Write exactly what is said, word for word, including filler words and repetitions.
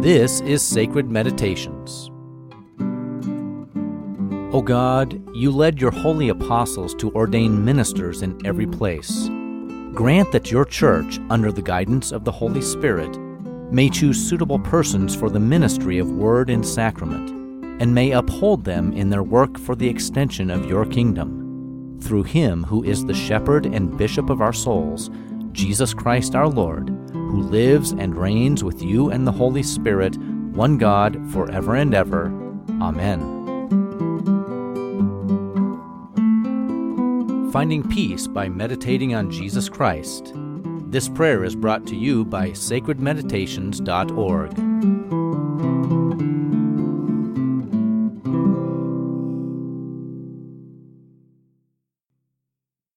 This is Sacred Meditations. O God, you led your holy apostles to ordain ministers in every place. Grant that your church, under the guidance of the Holy Spirit, may choose suitable persons for the ministry of word and sacrament, and may uphold them in their work for the extension of your kingdom. Through him who is the shepherd and bishop of our souls, Jesus Christ our Lord, who lives and reigns with you and the Holy Spirit, one God, forever and ever. Amen. Finding peace by meditating on Jesus Christ. This prayer is brought to you by sacred meditations dot org.